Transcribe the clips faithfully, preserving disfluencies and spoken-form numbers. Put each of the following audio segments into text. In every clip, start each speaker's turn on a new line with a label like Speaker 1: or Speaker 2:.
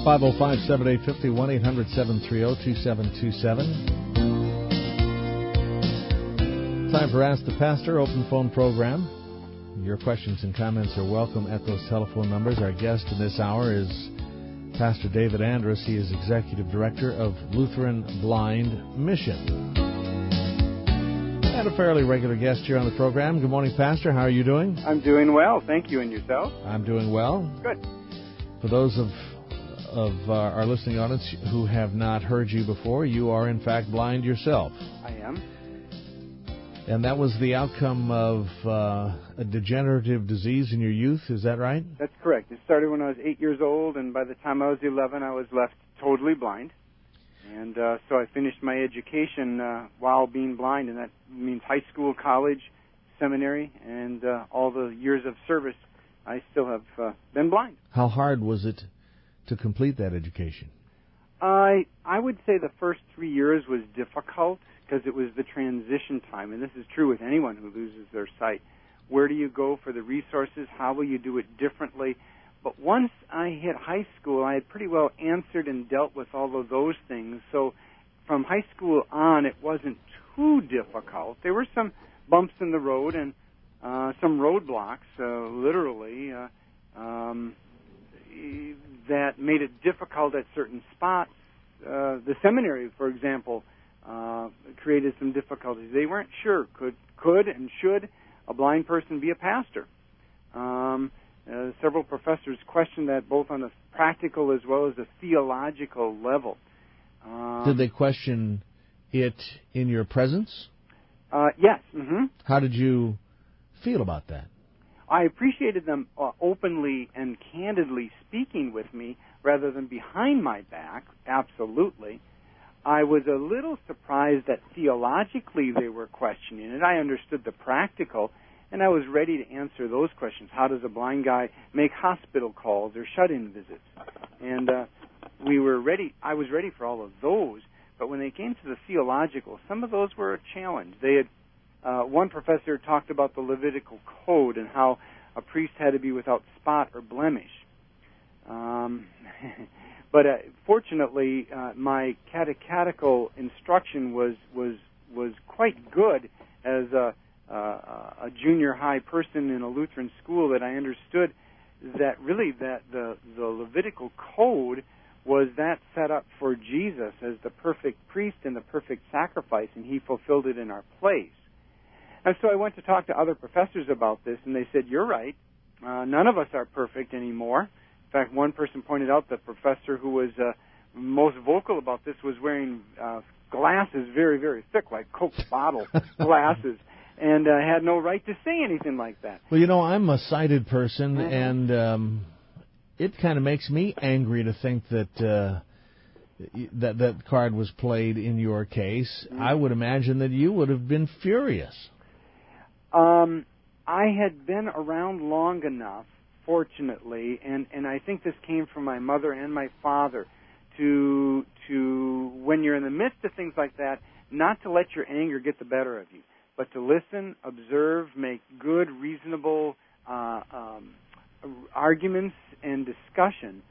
Speaker 1: five oh five, seven eight five oh, one eight hundred, seven three zero, two seven two seven. Time for Ask the Pastor, open phone program. Your questions and comments are welcome at those telephone numbers. Our guest in this hour is Pastor David Andrus. He is Executive Director of Lutheran Blind Mission. And a fairly regular guest here on the program. Good morning, Pastor. How are you doing?
Speaker 2: I'm doing well. Thank you. And yourself?
Speaker 1: I'm doing well.
Speaker 2: Good.
Speaker 1: For those of of uh, our listening audience who have not heard you before, you are in fact blind yourself.
Speaker 2: I am.
Speaker 1: And that was the outcome of uh, a degenerative disease in your youth, is that right?
Speaker 2: That's correct. It started when I was eight years old, and by the time I was eleven, I was left totally blind. And uh, so I finished my education uh, while being blind, and that means high school, college, seminary, and uh, all the years of service. I still have uh, been blind.
Speaker 1: How hard was it to complete that education?
Speaker 2: I I would say the first three years was difficult because it was the transition time, and this is true with anyone who loses their sight. Where do you go for the resources? How will you do it differently? But once I hit high school, I had pretty well answered and dealt with all of those things. So from high school on, it wasn't too difficult. There were some bumps in the road and uh, some roadblocks, uh, literally, uh, um, that made it difficult at certain spots. Uh, the seminary, for example, uh, created some difficulties. They weren't sure, could could and should a blind person be a pastor? Um, uh, several professors questioned that both on a practical as well as a theological level. Um,
Speaker 1: Did they question it in your presence?
Speaker 2: Uh, yes. Mm-hmm.
Speaker 1: How did you feel about that?
Speaker 2: I appreciated them uh, openly and candidly speaking with me rather than behind my back, absolutely. I was a little surprised that theologically they were questioning it. I understood the practical, and I was ready to answer those questions. How does a blind guy make hospital calls or shut-in visits? And uh, we were ready. I was ready for all of those, but when they came to the theological, some of those were a challenge. They had uh, one professor talked about the Levitical code and how a priest had to be without spot or blemish. Um, but uh, fortunately, uh, my catechetical instruction was was was quite good as a, uh, a junior high person in a Lutheran school. That I understood that really that the the Levitical code was that set up for Jesus as the perfect priest and the perfect sacrifice, and he fulfilled it in our place. And so I went to talk to other professors about this, and they said, you're right. Uh, none of us are perfect anymore. In fact, one person pointed out the professor who was uh, most vocal about this was wearing uh, glasses very, very thick, like Coke bottle glasses, and uh, had no right to say anything like that.
Speaker 1: Well, you know, I'm a sighted person,
Speaker 2: Mm-hmm.
Speaker 1: and um, it kind of makes me angry to think that uh, that that card was played in your case. Mm-hmm. I would imagine that you would have been furious.
Speaker 2: Um, I had been around long enough, fortunately, and, and I think this came from my mother and my father, to to when you're in the midst of things like that, not to let your anger get the better of you, but to listen, observe, make good, reasonable uh, um, arguments and discussion.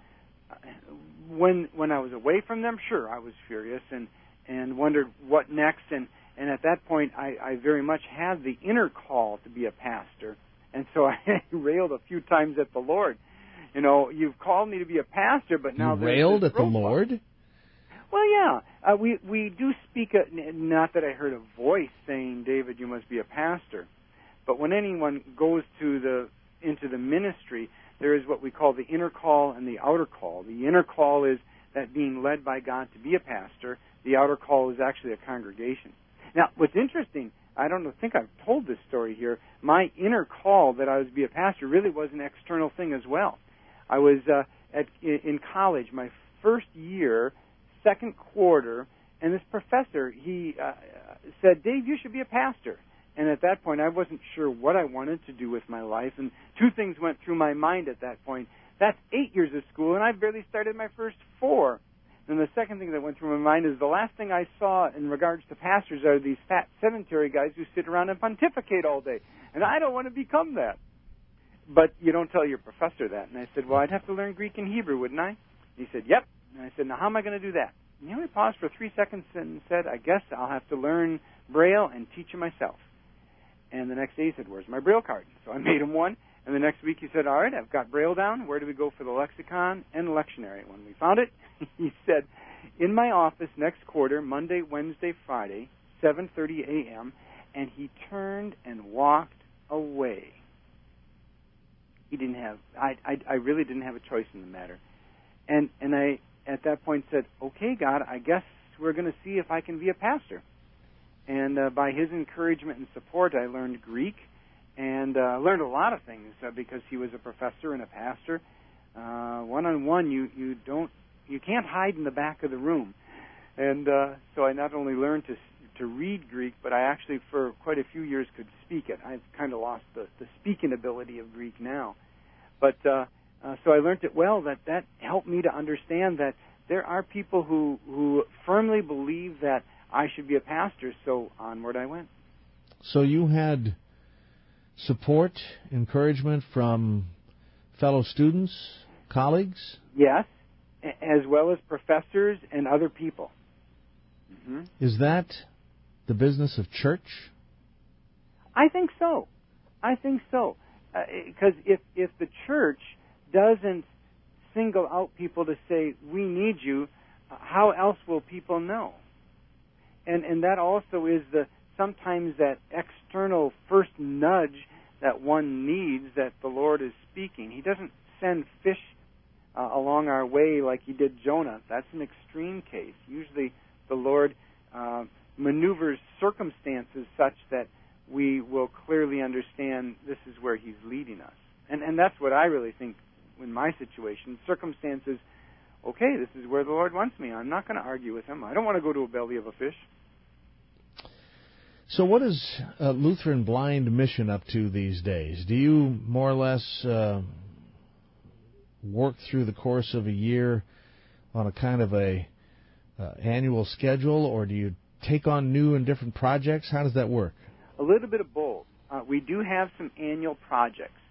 Speaker 2: When when I was away from them, sure, I was furious and, and wondered what next, and And at that point, I, I very much had the inner call to be a pastor. And so I railed a few times at the Lord. You know, you've called me to be a pastor, but now...
Speaker 1: You railed at the Lord?
Speaker 2: Well, yeah. Uh, we, we do speak, a, not that I heard a voice saying, David, you must be a pastor. But when anyone goes to the into the ministry, there is what we call the inner call and the outer call. The inner call is that being led by God to be a pastor. The outer call is actually a congregation. Now, what's interesting, I don't know, think I've told this story here, my inner call that I was to be a pastor really was an external thing as well. I was uh, at in college, my first year, second quarter, and this professor, he uh, said, Dave, you should be a pastor. And at that point, I wasn't sure what I wanted to do with my life, and two things went through my mind at that point. That's eight years of school, and I barely started my first four. And the second thing that went through my mind is the last thing I saw in regards to pastors are these fat sedentary guys who sit around and pontificate all day. And I don't want to become that. But you don't tell your professor that. And I said, well, I'd have to learn Greek and Hebrew, wouldn't I? He said, yep. And I said, now how am I going to do that? And he only paused for three seconds and said, I guess I'll have to learn Braille and teach it myself. And the next day he said, where's my Braille card? So I made him one. And the next week he said, all right, I've got Braille down. Where do we go for the lexicon and lectionary? When we found it, he said, in my office next quarter, Monday, Wednesday, Friday, seven thirty a.m., and he turned and walked away. He didn't have, I, I, I really didn't have a choice in the matter. And, and I, at that point, said, okay, God, I guess we're going to see if I can be a pastor. And uh, by his encouragement and support, I learned Greek and uh, learned a lot of things uh, because he was a professor and a pastor. Uh, one-on-one, you, you don't, you can't hide in the back of the room. And uh, so I not only learned to to read Greek, but I actually, for quite a few years, could speak it. I've kind of lost the, the speaking ability of Greek now. But uh, uh, so I learned it well. That that helped me to understand that there are people who, who firmly believe that I should be a pastor, so onward I went.
Speaker 1: So you had support, encouragement from fellow students, colleagues?
Speaker 2: Yes, as well as professors and other people. Mm-hmm.
Speaker 1: Is that the business of church?
Speaker 2: I think so. I think so. Because uh, if if the church doesn't single out people to say, we need you, how else will people know? And and that also is the sometimes that external first nudge that one needs, that the Lord is speaking. He doesn't send fish uh, along our way like he did Jonah. That's an extreme case. Usually the Lord uh, maneuvers circumstances such that we will clearly understand this is where he's leading us. And and that's what I really think in my situation. Circumstances, okay, this is where the Lord wants me. I'm not going to argue with him. I don't want to go to a belly of a fish.
Speaker 1: So what is uh, Lutheran Blind Mission up to these days? Do you more or less uh, work through the course of a year on a kind of a uh, annual schedule, or do you take on new and different projects? How does that work?
Speaker 2: A little bit of both. Uh, we do have some annual projects,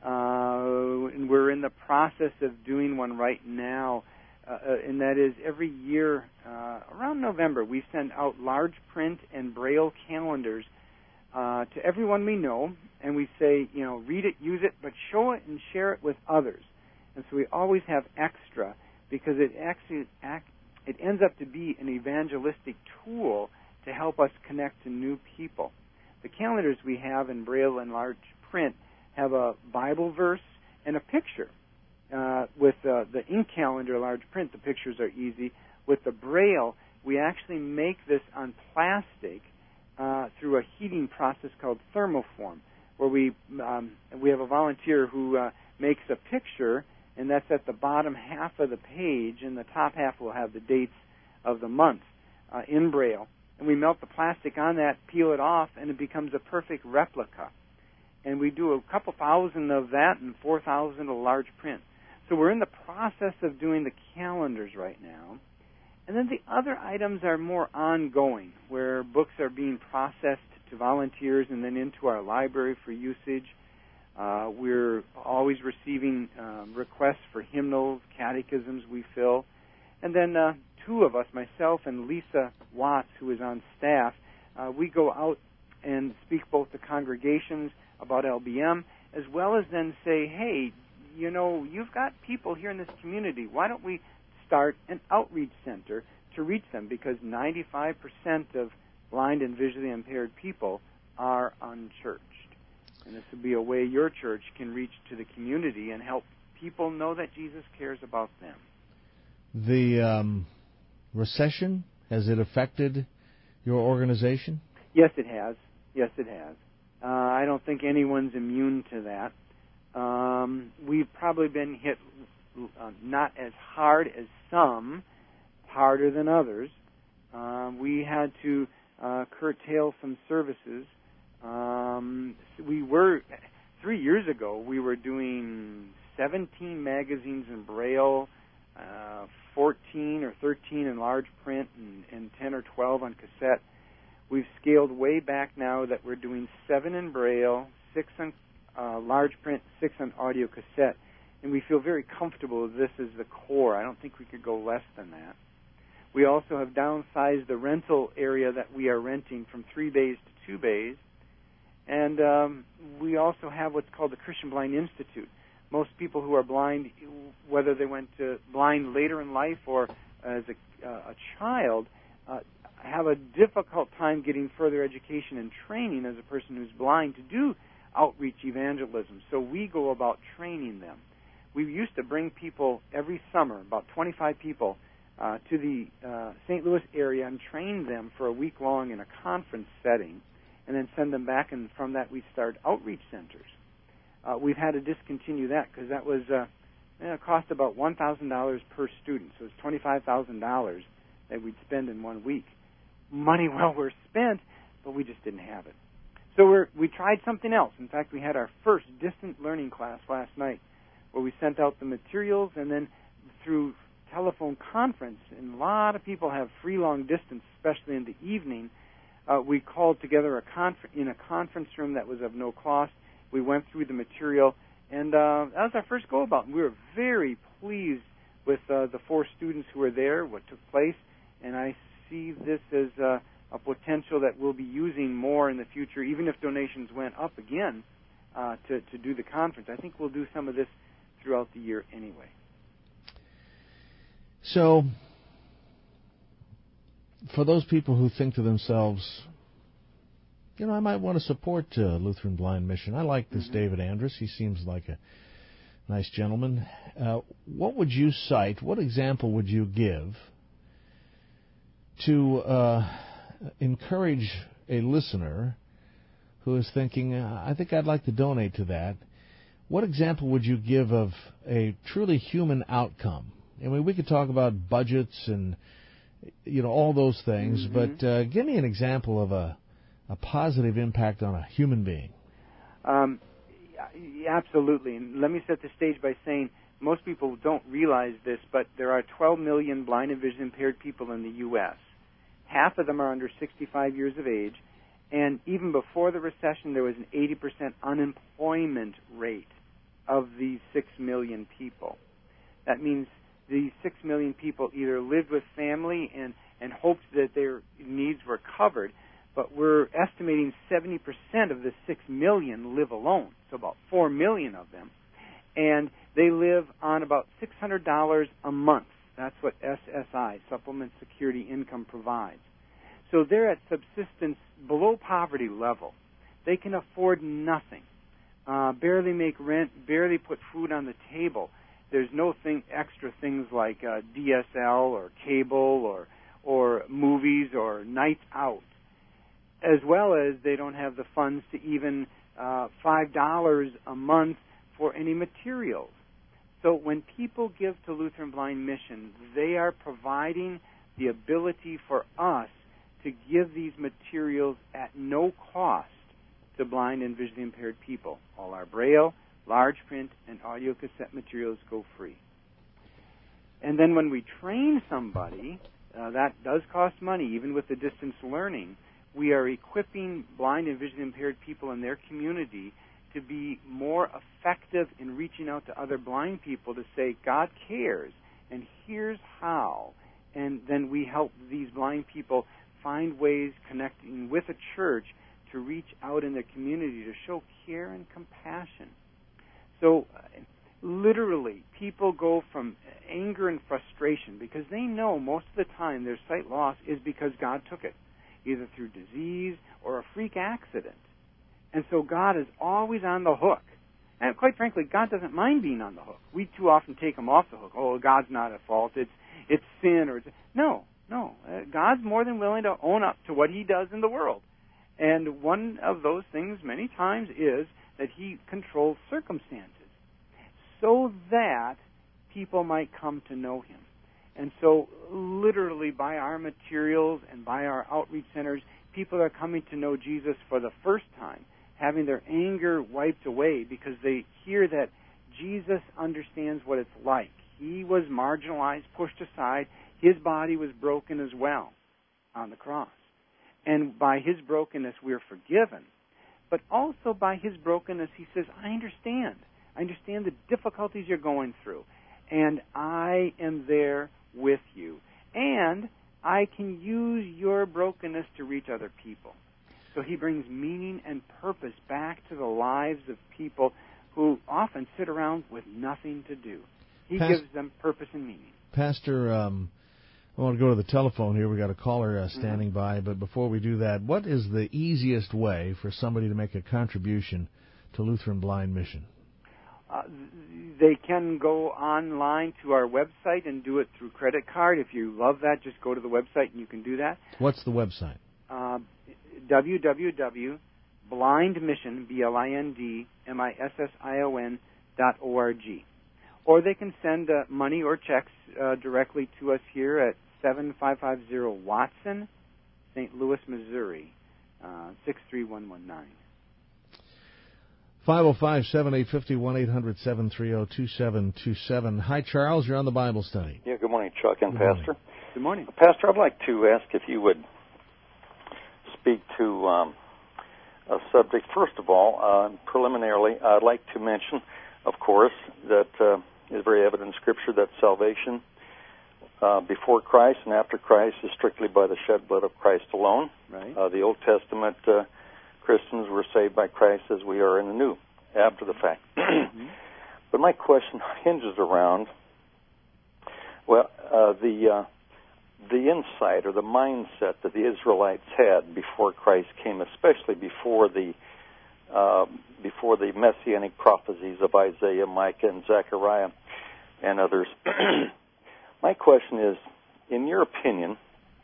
Speaker 2: uh, and we're in the process of doing one right now, uh, and that is every year uh, around November we send out large print and Braille calendars uh, to everyone we know, and we say, you know, read it, use it, but show it and share it with others. And so we always have extra because it actually act, it ends up to be an evangelistic tool to help us connect to new people. The calendars we have in Braille and large print have a Bible verse and a picture. Uh, with uh, the ink calendar, large print, the pictures are easy. With the Braille, we actually make this on plastic uh, through a heating process called thermoform, where we um, we have a volunteer who uh, makes a picture, and that's at the bottom half of the page, and the top half will have the dates of the month uh, in Braille. And we melt the plastic on that, peel it off, and it becomes a perfect replica. And we do a couple thousand of that and four thousand of large print. So we're in the process of doing the calendars right now. And then the other items are more ongoing, where books are being processed to volunteers and then into our library for usage. Uh, we're always receiving um, requests for hymnals, catechisms we fill. And then uh, two of us, myself and Lisa Watts, who is on staff, uh, we go out and speak both to congregations about L B M, as well as then say, hey, you know, you've got people here in this community. Why don't we start an outreach center to reach them? Because ninety-five percent of blind and visually impaired people are unchurched. And this would be a way your church can reach to the community and help people know that Jesus cares about them.
Speaker 1: The um, recession, has it affected your organization?
Speaker 2: Yes, it has. Yes, it has. Uh, I don't think anyone's immune to that. Um, we've probably been hit uh, not as hard as some, harder than others. Uh, we had to uh, curtail some services. Um, we were, three years ago, we were doing seventeen magazines in Braille, uh, fourteen or thirteen in large print, and, and ten or twelve on cassette. We've scaled way back now that we're doing seven in Braille, six on uh, large print, six on audio cassette. and we feel very comfortable this is the core. I don't think we could go less than that. We also have downsized the rental area that we are renting from three bays to two bays. And um, we also have what's called the Christian Blind Institute. Most people who are blind, whether they went to blind later in life or as a, uh, a child, uh, have a difficult time getting further education and training as a person who's blind to do outreach evangelism. So we go about training them. We used to bring people every summer, about twenty-five people, uh, to the uh, Saint Louis area and train them for a week long in a conference setting, and then send them back, and from that we start outreach centers. Uh, we've had to discontinue that because that was uh, it cost about one thousand dollars per student, so it's twenty-five thousand dollars that we'd spend in one week. Money well worth spent, but we just didn't have it. So we're, we tried something else. In fact, we had our first distant learning class last night where we sent out the materials, and then through telephone conference, and a lot of people have free long distance, especially in the evening, uh, we called together a confer- in a conference room that was of no cost. We went through the material, and uh, that was our first go-about. We were very pleased with uh, the four students who were there, what took place, and I see this as uh, a potential that we'll be using more in the future, even if donations went up again uh, to, to do the conference. I think we'll do some of this throughout the year anyway.
Speaker 1: So, for those people who think to themselves, you know, I might want to support uh, Lutheran Blind Mission. I like this mm-hmm. David Andrus. He seems like a nice gentleman. Uh, what would you cite, what example would you give to uh, encourage a listener who is thinking, I think I'd like to donate to that? What example would you give of a truly human outcome? I mean, we could talk about budgets and, you know, all those things, mm-hmm. but uh, give me an example of a, a positive impact on a human being.
Speaker 2: Um, absolutely. And let me set the stage by saying most people don't realize this, but there are twelve million blind and vision impaired people in the U S Half of them are under sixty-five years of age, and even before the recession, there was an eighty percent unemployment rate of these six million people. That means these six million people either lived with family and, and hoped that their needs were covered, but we're estimating seventy percent of the six million live alone, so about four million of them, and they live on about six hundred dollars a month. That's what S S I, Supplement Security Income, provides. So they're at subsistence below poverty level. They can afford nothing, uh, barely make rent, barely put food on the table. There's no thing, extra things like uh, D S L or cable or or movies or nights out, as well as they don't have the funds to even uh, five dollars a month for any materials. So when people give to Lutheran Blind Mission, they are providing the ability for us to give these materials at no cost to blind and visually impaired people. All our Braille, large print, and audio cassette materials go free. And then when we train somebody, uh, that does cost money, even with the distance learning. We are equipping blind and visually impaired people in their community to be more effective in reaching out to other blind people to say, God cares, and here's how. And then we help these blind people find ways connecting with a church to reach out in their community to show care and compassion. So uh, literally, people go from anger and frustration because they know most of the time their sight loss is because God took it, either through disease or a freak accident. And so God is always on the hook. And quite frankly, God doesn't mind being on the hook. We too often take him off the hook. Oh, God's not at fault. It's it's sin. or it's, No, no. Uh, God's more than willing to own up to what he does in the world. And one of those things many times is that he controls circumstances so that people might come to know him. And so literally by our materials and by our outreach centers, people are coming to know Jesus for the first time, having their anger wiped away because they hear that Jesus understands what it's like. He was marginalized, pushed aside. His body was broken as well on the cross. And by his brokenness, we're forgiven. But also by his brokenness, he says, I understand. I understand the difficulties you're going through, and I am there with you. And I can use your brokenness to reach other people. So he brings meaning and purpose back to the lives of people who often sit around with nothing to do. He Past- gives them purpose and meaning.
Speaker 1: Pastor, um, I want to go to the telephone here. We've got a caller uh, standing mm-hmm. by. But before we do that, what is the easiest way for somebody to make a contribution to Lutheran Blind Mission?
Speaker 2: Uh, they can go online to our website and do it through credit card. If you love that, just go to the website and you can do that.
Speaker 1: What's the website?
Speaker 2: Uh, w w w dot blind mission, B L I N D M I S S I O N dot O R G. Or they can send uh, money or checks uh, directly to us here at seven five five zero Watson, Saint Louis, Missouri, uh, six three one one nine.
Speaker 1: five oh five, seven eight five oh, one eight hundred, seven three zero, two seven two seven. Hi, Charles. You're on the Bible study.
Speaker 3: Yeah, good morning, Chuck and
Speaker 1: good
Speaker 3: Pastor.
Speaker 1: Morning.
Speaker 2: Good morning.
Speaker 3: Pastor, I'd like to ask if you would speak to um, a subject. First of all, uh, preliminarily, I'd like to mention, of course, that uh, it's very evident in Scripture that salvation uh, before Christ and after Christ is strictly by the shed blood of Christ alone.
Speaker 2: Right.
Speaker 3: Uh, the Old Testament uh, Christians were saved by Christ as we are in the New, after the fact. Mm-hmm. But my question hinges around, well, uh, the uh, the insight or the mindset that the Israelites had before Christ came, especially before the uh, before the messianic prophecies of Isaiah, Micah, and Zechariah, and others. My question is, in your opinion,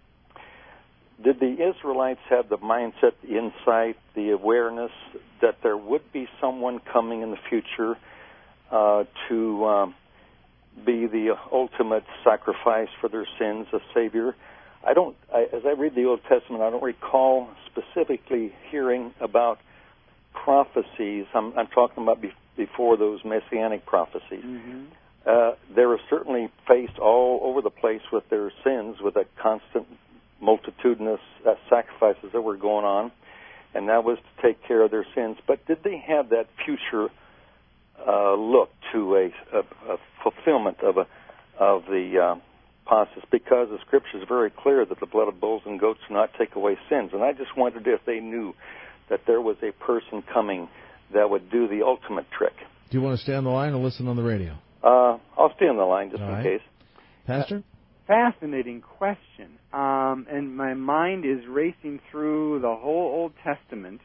Speaker 3: did the Israelites have the mindset, the insight, the awareness that there would be someone coming in the future uh, to um, be the ultimate sacrifice for their sins, a Savior? I don't. I, as I read the Old Testament, I don't recall specifically hearing about prophecies. I'm, I'm talking about be, before those messianic prophecies.
Speaker 2: Mm-hmm.
Speaker 3: Uh, they were certainly faced all over the place with their sins, with a constant multitudinous uh, sacrifices that were going on, and that was to take care of their sins. But did they have that future uh, look to a, a, a fulfillment of a of the uh, process? Because the Scripture is very clear that the blood of bulls and goats do not take away sins. And I just wondered if they knew that there was a person coming that would do the ultimate trick.
Speaker 1: Do you want to stay on the line or listen on the radio?
Speaker 3: Uh, I'll stay on the line just
Speaker 1: All
Speaker 3: in
Speaker 1: right.
Speaker 3: case.
Speaker 1: Pastor?
Speaker 2: Fascinating question. Um, and my mind is racing through the whole Old Testament.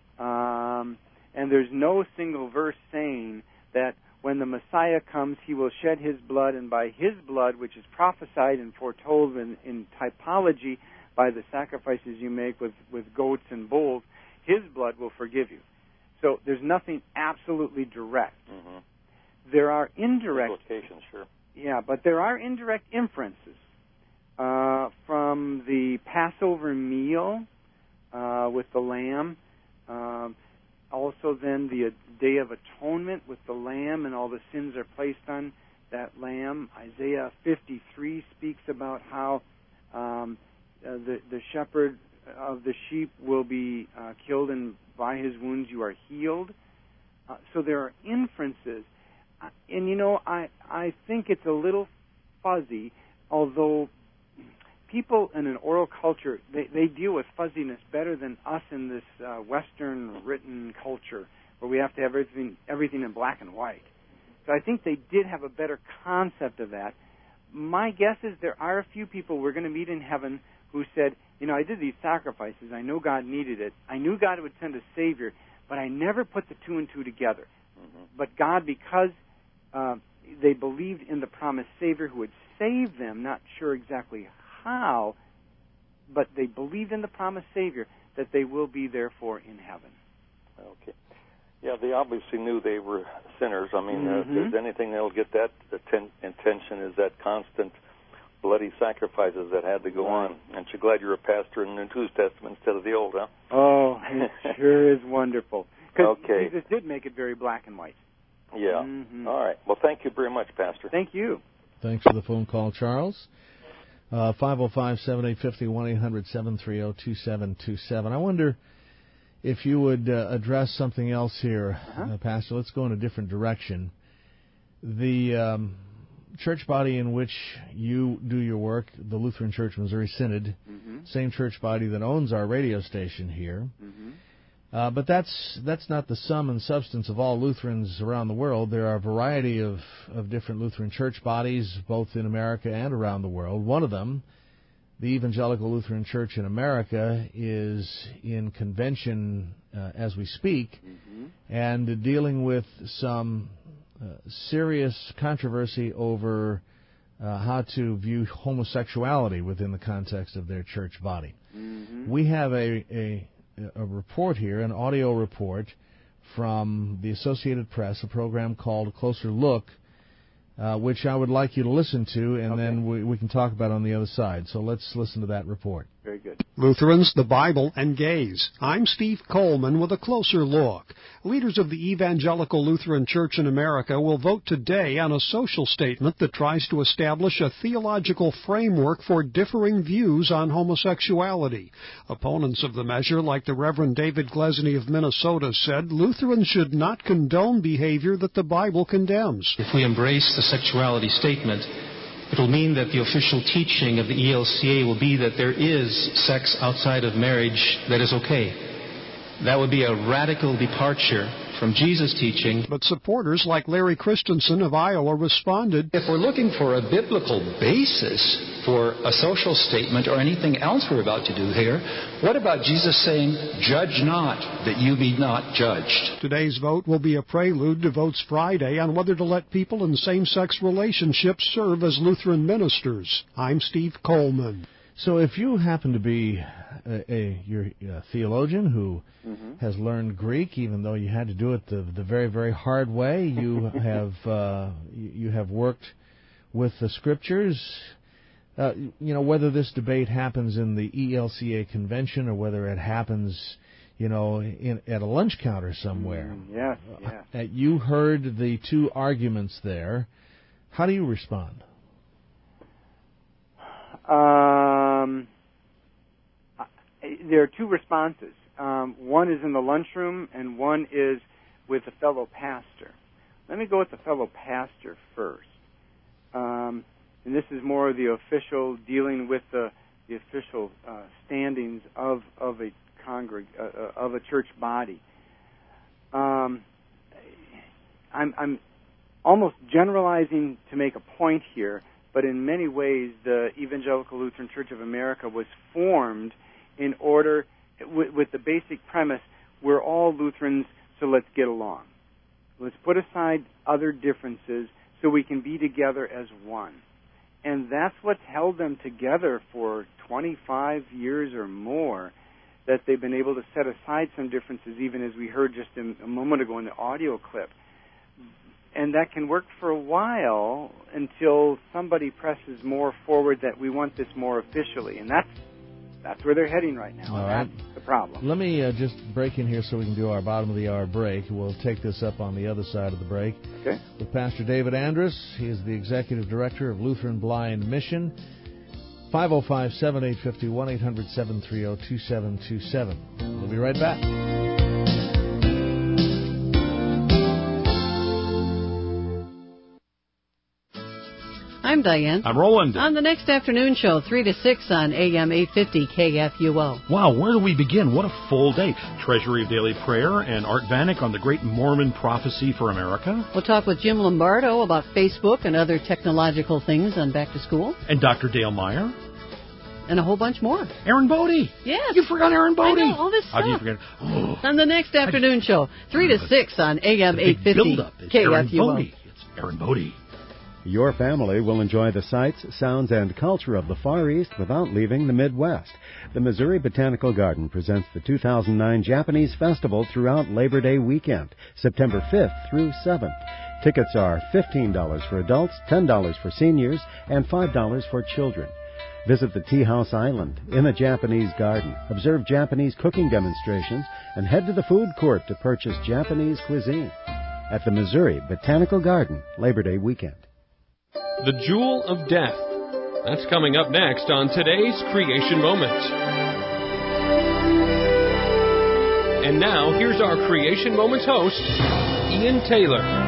Speaker 2: Um, and there's no single verse saying that when the Messiah comes, he will shed his blood, and by his blood, which is prophesied and foretold in, in typology by the sacrifices you make with, with goats and bulls, his blood will forgive you. So there's nothing absolutely direct.
Speaker 3: Mm-hmm.
Speaker 2: There are indirect
Speaker 3: implications, sure.
Speaker 2: Yeah, but there are indirect inferences uh, from the Passover meal uh, with the lamb, um, also then the Day of Atonement with the lamb, and all the sins are placed on that lamb. Isaiah fifty-three speaks about how um, uh, the, the shepherd of the sheep will be uh, killed, and by his wounds you are healed. Uh, so there are inferences. And, you know, I, I think it's a little fuzzy, although people in an oral culture, they, they deal with fuzziness better than us in this uh, Western written culture where we have to have everything, everything in black and white. So I think they did have a better concept of that. My guess is there are a few people we're going to meet in heaven who said, you know, I did these sacrifices. I know God needed it. I knew God would send a Savior, but I never put the two and two together. Mm-hmm. But God, because Uh, they believed in the promised Savior who would save them, not sure exactly how, but they believed in the promised Savior that they will be therefore in heaven.
Speaker 3: Okay. Yeah, they obviously knew they were sinners. I mean,
Speaker 2: mm-hmm.
Speaker 3: uh, if there's anything that'll get that atten- intention is that constant bloody sacrifices that had to go
Speaker 2: right.
Speaker 3: on. And you're glad you're a pastor in the New Testament instead of the Old, huh?
Speaker 2: Oh, it sure is wonderful. Because
Speaker 3: okay.
Speaker 2: Jesus did make it very black and white.
Speaker 3: Yeah.
Speaker 2: Mm-hmm.
Speaker 3: All right. Well, thank you very much, Pastor.
Speaker 2: Thank you.
Speaker 1: Thanks for the phone call, Charles. Uh, five oh five, seven eight five oh, one eight hundred, seven three zero, two seven two seven. I wonder if you would uh, address something else here,
Speaker 2: Uh-huh.
Speaker 1: uh, Pastor. Let's go in a different direction. The um, church body in which you do your work, the Lutheran Church Missouri Synod,
Speaker 2: Mm-hmm.
Speaker 1: same church body that owns our radio station here.
Speaker 2: Mm-hmm.
Speaker 1: Uh, but that's that's not the sum and substance of all Lutherans around the world. There are a variety of, of different Lutheran church bodies, both in America and around the world. One of them, the Evangelical Lutheran Church in America, is in convention uh, as we speak,
Speaker 2: Mm-hmm.
Speaker 1: and dealing with some uh, serious controversy over uh, how to view homosexuality within the context of their church body.
Speaker 2: Mm-hmm.
Speaker 1: We have a, a a report here, an audio report from the Associated Press, a program called Closer Look, uh, which I would like you to listen to, and
Speaker 2: Okay.
Speaker 1: then we, we can talk about it on the other side. So let's listen to that report.
Speaker 2: Very good.
Speaker 4: Lutherans, the Bible, and gays. I'm Steve Coleman with a closer look. Leaders of the Evangelical Lutheran Church in America will vote today on a social statement that tries to establish a theological framework for differing views on homosexuality. Opponents of the measure, like the Reverend David Glesney of Minnesota, said Lutherans should not condone behavior that the Bible condemns.
Speaker 5: If we embrace the sexuality statement, it will mean that the official teaching of the E L C A will be that there is sex outside of marriage that is okay. That would be a radical departure from Jesus' teaching.
Speaker 4: But supporters like Larry Christensen of Iowa responded,
Speaker 6: If we're looking for a biblical basis for a social statement or anything else we're about to do here, what about Jesus saying, "Judge not, that you be not judged"?
Speaker 4: Today's vote will be a prelude to votes Friday on whether to let people in same-sex relationships serve as Lutheran ministers. I'm Steve Coleman.
Speaker 1: So if you happen to be a, a, you're a theologian who
Speaker 2: Mm-hmm.
Speaker 1: has learned Greek, even though you had to do it the, the very, very hard way, you have uh, you you have worked with the Scriptures. Uh, you know, whether this debate happens in the E L C A convention or whether it happens, you know, in, at a lunch counter somewhere.
Speaker 2: Mm, yes, yes.
Speaker 1: Uh, you heard the two arguments there. How do you respond?
Speaker 2: Um, there are two responses. Um, one is in the lunchroom, and one is with a fellow pastor. Let me go with the fellow pastor first. Um, and this is more of the official dealing with the, the official uh, standings of of a congreg uh, of a church body. Um, I'm, I'm almost generalizing to make a point here, but in many ways, the Evangelical Lutheran Church of America was formed in order, with, with the basic premise, we're all Lutherans, so let's get along. Let's put aside other differences so we can be together as one. And that's what's held them together for twenty-five years or more, that they've been able to set aside some differences, even as we heard just a, a moment ago in the audio clip. And that can work for a while until somebody presses more forward that we want this more officially. And that's that's where they're heading right now.
Speaker 1: All
Speaker 2: and
Speaker 1: right.
Speaker 2: That's the problem.
Speaker 1: Let me uh, just break in here so we can do our bottom of the hour break. We'll take this up on the other side of the break.
Speaker 2: Okay.
Speaker 1: With Pastor David Andrus. He is the Executive Director of Lutheran Blind Mission. five oh five, seven eight five oh, one eight hundred, seven three oh, two seven two seven. We'll be right back.
Speaker 7: I'm Diane.
Speaker 8: I'm Roland.
Speaker 7: On the next afternoon show, three to six on A M eight fifty K F U O.
Speaker 8: Wow, where do we begin? What a full day. Treasury of Daily Prayer and Art Vanek on the great Mormon prophecy for America.
Speaker 7: We'll talk with Jim Lombardo about Facebook and other technological things on Back to School.
Speaker 8: And Doctor Dale Meyer.
Speaker 7: And a whole bunch more.
Speaker 8: Aaron Bodie.
Speaker 7: Yes.
Speaker 8: You forgot Aaron Bodie.
Speaker 7: I know, all this
Speaker 8: How do you
Speaker 7: stuff.
Speaker 8: forget? Oh.
Speaker 7: On the next afternoon show, three to six on A M eight fifty K F U O.
Speaker 8: It's Aaron Bodie.
Speaker 9: Your family will enjoy the sights, sounds, and culture of the Far East without leaving the Midwest. The Missouri Botanical Garden presents the two thousand nine Japanese Festival throughout Labor Day weekend, September fifth through seventh. Tickets are fifteen dollars for adults, ten dollars for seniors, and five dollars for children. Visit the Tea House Island in the Japanese garden, observe Japanese cooking demonstrations, and head to the food court to purchase Japanese cuisine. At the Missouri Botanical Garden, Labor Day weekend.
Speaker 10: The Jewel of Death. That's coming up next on today's Creation Moment. And now, here's our Creation Moments host, Ian Taylor.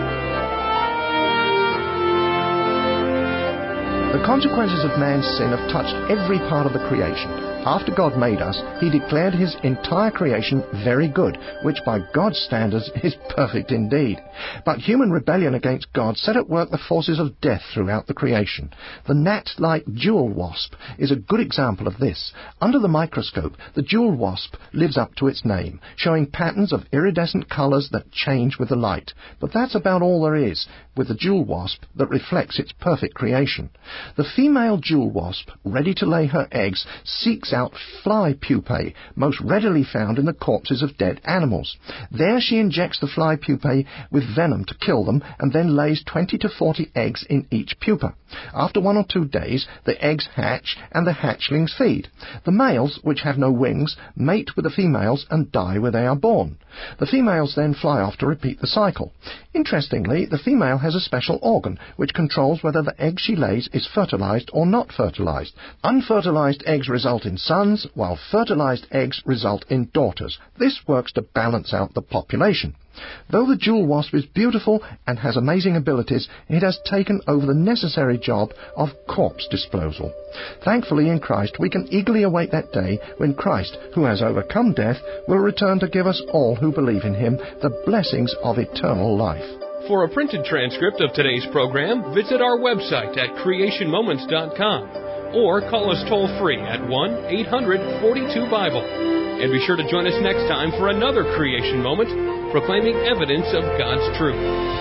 Speaker 11: The consequences of man's sin have touched every part of the creation. After God made us, He declared His entire creation very good, which by God's standards is perfect indeed. But human rebellion against God set at work the forces of death throughout the creation. The gnat-like jewel wasp is a good example of this. Under the microscope, the jewel wasp lives up to its name, showing patterns of iridescent colours that change with the light. But that's about all there is with the jewel wasp that reflects its perfect creation. The female jewel wasp, ready to lay her eggs, seeks out fly pupae, most readily found in the corpses of dead animals. There she injects the fly pupae with venom to kill them, and then lays twenty to forty eggs in each pupa. After one or two days, the eggs hatch, and the hatchlings feed. The males, which have no wings, mate with the females and die where they are born. The females then fly off to repeat the cycle. Interestingly, the female has a special organ which controls whether the egg she lays is fertilized or not fertilized. Unfertilized eggs result in sons, while fertilized eggs result in daughters. This works to balance out the population. Though the jewel wasp is beautiful and has amazing abilities, it has taken over the necessary job of corpse disposal. Thankfully, in Christ, we can eagerly await that day when Christ, who has overcome death, will return to give us all who believe in Him the blessings of eternal life.
Speaker 10: For a printed transcript of today's program, visit our website at creation moments dot com or call us toll-free at one eight hundred forty-two Bible. And be sure to join us next time for another Creation Moment, proclaiming evidence of God's truth.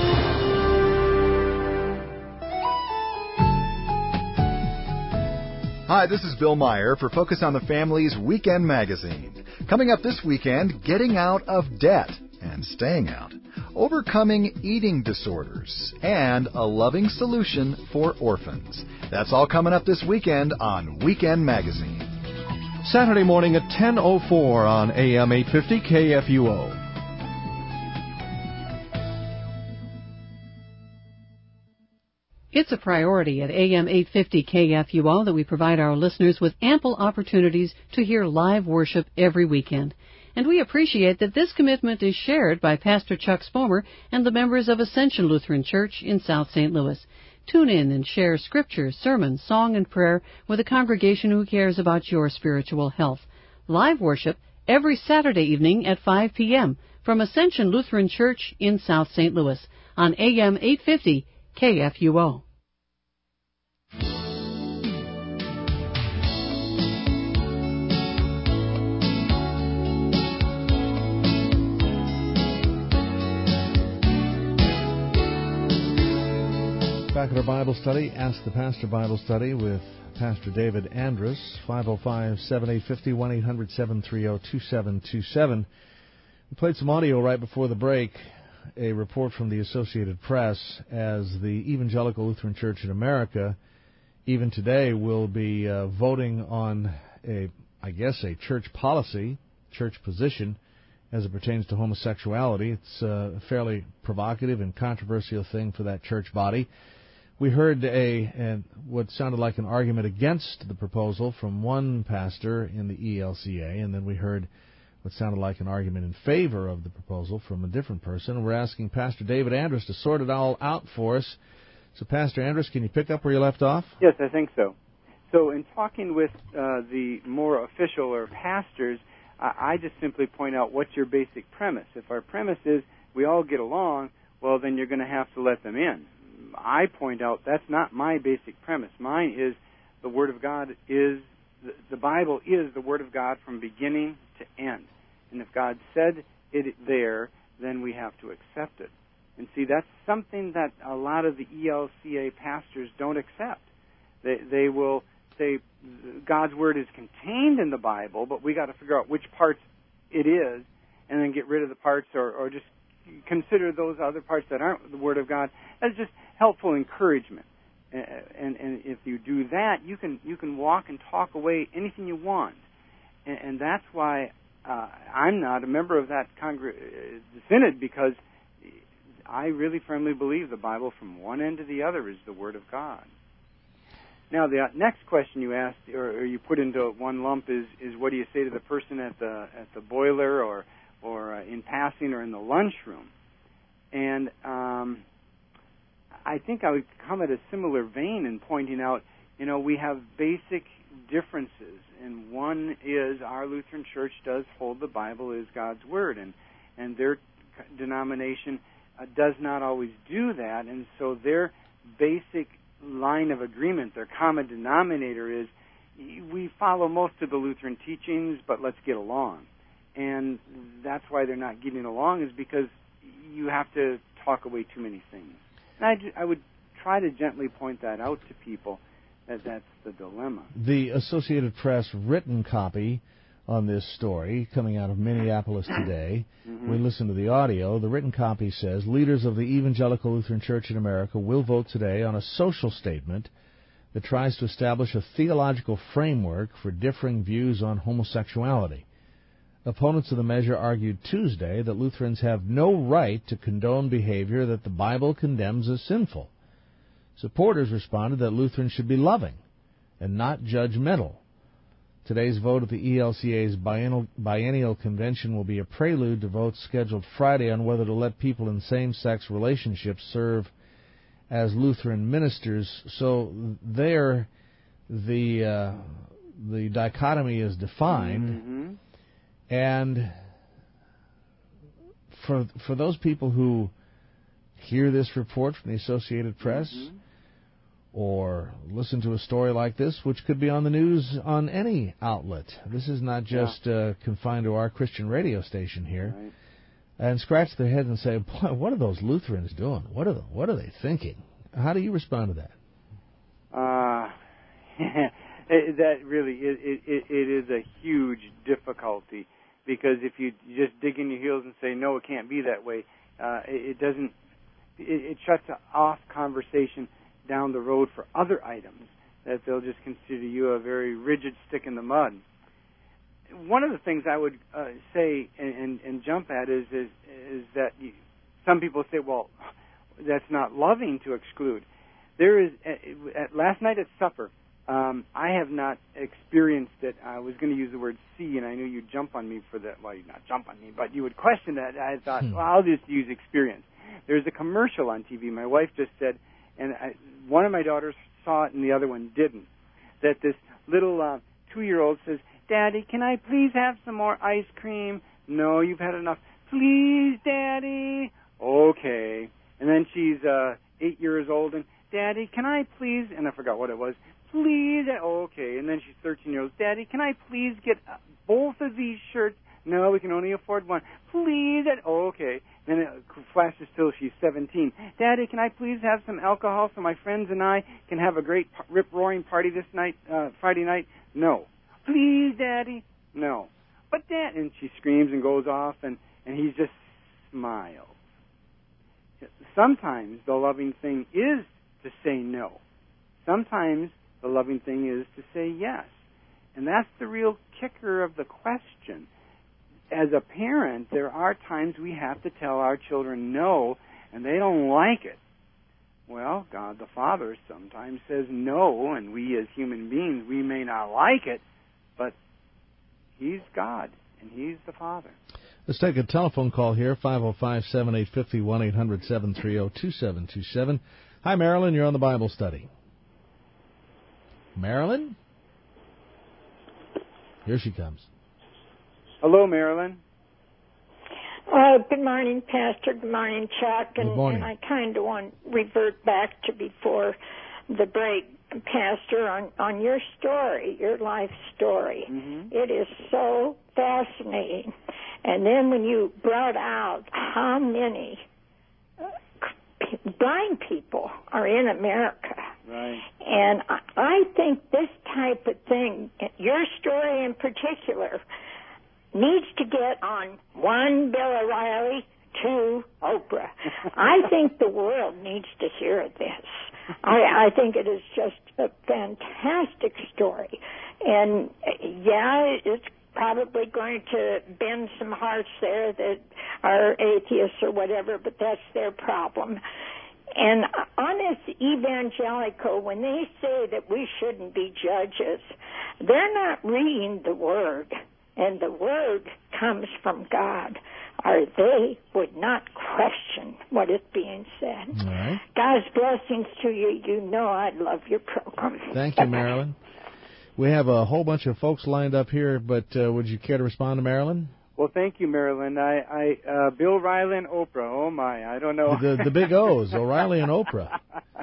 Speaker 12: Hi, this is Bill Meyer for Focus on the Family's Weekend Magazine. Coming up this weekend, getting out of debt and staying out, overcoming eating disorders, and a loving solution for orphans. That's all coming up this weekend on Weekend Magazine.
Speaker 1: Saturday morning at ten oh four on A M eight fifty K F U O.
Speaker 7: It's a priority at A M eight fifty K F U O that we provide our listeners with ample opportunities to hear live worship every weekend. And we appreciate that this commitment is shared by Pastor Chuck Spomer and the members of Ascension Lutheran Church in South Saint Louis. Tune in and share scripture, sermon, song, and prayer with a congregation who cares about your spiritual health. Live worship every Saturday evening at five p.m. from Ascension Lutheran Church in South Saint Louis on A M eight fifty K F U O.
Speaker 1: Back at our Bible study, Ask the Pastor Bible Study with Pastor David Andrus, five oh five, seven eight five oh, one eight hundred, seven three oh, two seven two seven. We played some audio right before the break, a report from the Associated Press, as the Evangelical Lutheran Church in America, even today, will be uh, voting on a, I guess, a church policy, church position, as it pertains to homosexuality. It's a fairly provocative and controversial thing for that church body. We heard a, a what sounded like an argument against the proposal from one pastor in the E L C A, and then we heard what sounded like an argument in favor of the proposal from a different person. We're asking Pastor David Andrus to sort it all out for us. So, Pastor Andrus, can you pick up where you left off?
Speaker 2: Yes, I think so. So, in talking with uh, the more official or pastors, I, I just simply point out what's your basic premise. If our premise is we all get along, well, then you're going to have to let them in. I point out that's not my basic premise. Mine is the Word of God is, the Bible is the Word of God from beginning to end. And if God said it there, then we have to accept it. And see, that's something that a lot of the E L C A pastors don't accept. They, they will say God's Word is contained in the Bible, but we got to figure out which parts it is and then get rid of the parts or, or just consider those other parts that aren't the Word of God as just helpful encouragement. And, and, and if you do that, you can you can walk and talk away anything you want. And, and that's why uh, I'm not a member of that congr- the synod, because I really firmly believe the Bible from one end to the other is the Word of God. Now, the next question you asked, or, or you put into one lump, is, is what do you say to the person at the at the boiler or or uh, in passing or in the lunchroom. And um, I think I would come at a similar vein in pointing out, you know, we have basic differences. And one is our Lutheran Church does hold the Bible is God's Word, and, and their denomination uh, does not always do that. And so their basic line of agreement, their common denominator is, we follow most of the Lutheran teachings, but let's get along. And that's why they're not getting along, is because you have to talk away too many things. And I, I would try to gently point that out to people, that that's the dilemma.
Speaker 1: The Associated Press written copy on this story, coming out of Minneapolis today, mm-hmm. we listen to the audio. The written copy says, leaders of the Evangelical Lutheran Church in America will vote today on a social statement that tries to establish a theological framework for differing views on homosexuality. Opponents of the measure argued Tuesday that Lutherans have no right to condone behavior that the Bible condemns as sinful. Supporters responded that Lutherans should be loving and not judgmental. Today's vote at the E L C A's biennial, biennial convention will be a prelude to votes scheduled Friday on whether to let people in same-sex relationships serve as Lutheran ministers. So there, the uh, the dichotomy is defined,
Speaker 2: mm-hmm.
Speaker 1: and for for those people who hear this report from the Associated Press, mm-hmm. or listen to a story like this, which could be on the news on any outlet. This is not just yeah. uh, confined to our Christian radio station here.
Speaker 2: Right. And
Speaker 1: scratch their heads and say, boy, what are those Lutherans doing? What are the, what are they thinking? How do you respond to that?
Speaker 2: Uh, that really, it, it, it is a huge difficulty, because if you just dig in your heels and say, no, it can't be that way, uh, it, it doesn't, it, it shuts off conversation down the road for other items, that they'll just consider you a very rigid stick in the mud. One of the things I would uh, say and, and, and jump at is is, is that you, some people say, well, that's not loving to exclude. There is, at, at last night at supper, um, I have not experienced it. I was going to use the word see, and I knew you'd jump on me for that. Well, you'd not jump on me, but you would question that. I thought, hmm. well, I'll just use experience. There's a commercial on T V. My wife just said, and I, one of my daughters saw it and the other one didn't, that this little uh, two-year-old says, Daddy, can I please have some more ice cream? No, you've had enough. Please, Daddy. Okay. And then she's uh, eight years old, and, Daddy, can I please, and I forgot what it was, please, okay. And then she's thirteen years old. Daddy, can I please get both of these shirts? No, we can only afford one. Please, okay. Then it flashes till she's seventeen. Daddy, can I please have some alcohol so my friends and I can have a great rip-roaring party this night, uh, Friday night? No. Please, Daddy? No. But Dad, and she screams and goes off, and, and he just smiles. Sometimes the loving thing is to say no. Sometimes the loving thing is to say yes. And that's the real kicker of the question. As a parent, there are times we have to tell our children no, and they don't like it. Well, God the Father sometimes says no, and we as human beings, we may not like it, but He's God, and He's the Father.
Speaker 1: Let's take a telephone call here, five oh five, seven eight five oh, one eight hundred, seven three oh, two seven two seven. Hi, Marilyn, you're on the Bible Study. Marilyn? Here she comes.
Speaker 2: Hello, Marilyn.
Speaker 13: Uh, good morning, Pastor. Good morning, Chuck. And,
Speaker 1: good morning.
Speaker 13: And I kind of want to revert back to before the break, Pastor, on, on your story, your life story.
Speaker 2: Mm-hmm.
Speaker 13: It is so fascinating. And then when you brought out how many blind people are in America.
Speaker 2: Right.
Speaker 13: And I, I think this type of thing, your story in particular, needs to get on one, Bill O'Reilly, two, Oprah. I think the world needs to hear this. I, I think it is just a fantastic story. And, yeah, it's probably going to bend some hearts there that are atheists or whatever, but that's their problem. And honest evangelical, when they say that we shouldn't be judges, they're not reading the Word. And the Word comes from God. or they would not question what is being said.
Speaker 1: All right.
Speaker 13: God's blessings to you. You know I love your program.
Speaker 1: Thank you, Marilyn. We have a whole bunch of folks lined up here, but uh, would you care to respond to Marilyn?
Speaker 2: Well, thank you, Marilyn. I, I uh, Bill, Riley, and Oprah. Oh, my, I don't know.
Speaker 1: The, the big O's, O'Reilly and Oprah.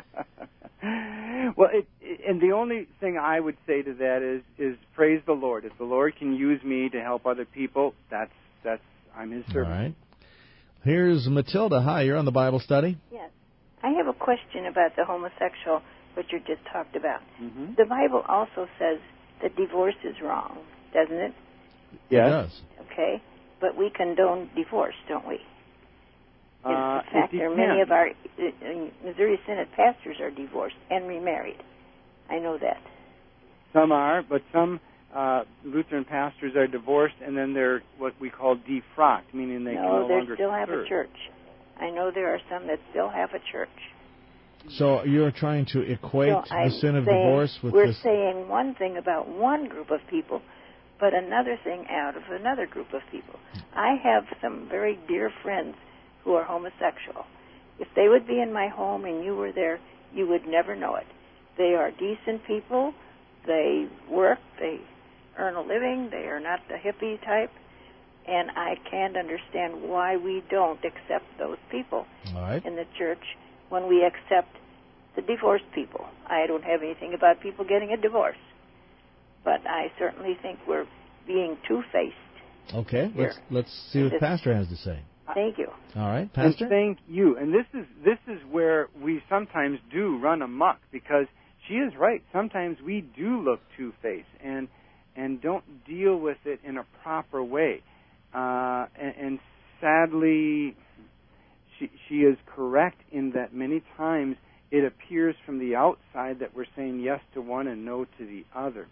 Speaker 2: Well, it, it, and the only thing I would say to that is, is praise the Lord. If the Lord can use me to help other people, that's, that's I'm His servant.
Speaker 1: All right. Here's Matilda. Hi, you're on the Bible study.
Speaker 14: Yes. I have a question about the homosexual, which you just talked about.
Speaker 2: Mm-hmm.
Speaker 14: The Bible also says that divorce is wrong, doesn't it?
Speaker 2: Yes.
Speaker 1: It does.
Speaker 14: Okay. But we condone divorce, don't we? In
Speaker 2: Uh,
Speaker 14: fact,
Speaker 2: it
Speaker 14: there are many
Speaker 2: depends.
Speaker 14: of our uh, Missouri Synod pastors are divorced and remarried. I know that.
Speaker 2: Some are, but some uh, Lutheran pastors are divorced, and then they're what we call defrocked, meaning they
Speaker 14: no,
Speaker 2: can no
Speaker 14: they
Speaker 2: longer
Speaker 14: still have
Speaker 2: serve.
Speaker 14: a church. I know there are some that still have a church.
Speaker 1: So you're trying to equate
Speaker 14: So
Speaker 1: the
Speaker 14: I'm
Speaker 1: sin of
Speaker 14: saying,
Speaker 1: divorce with
Speaker 14: we're
Speaker 1: this?
Speaker 14: saying one thing about one group of people, but another thing out of another group of people. I have some very dear friends who are homosexual. If they would be in my home and you were there, you would never know it. They are decent people. They work. They earn a living. They are not the hippie type. And I can't understand why we don't accept those people
Speaker 1: All right.
Speaker 14: in the church when we accept the divorced people. I don't have anything about people getting a divorce, but I certainly think we're being two-faced.
Speaker 1: Okay,
Speaker 14: here.
Speaker 1: let's let's see what the pastor has to say.
Speaker 14: Thank you.
Speaker 1: All right, Pastor?
Speaker 2: And thank you. And this is this is where we sometimes do run amok, because she is right. Sometimes we do look two-faced and and don't deal with it in a proper way. Uh, and, and sadly, she she is correct in that many times it appears from the outside that we're saying yes to one and no to the other.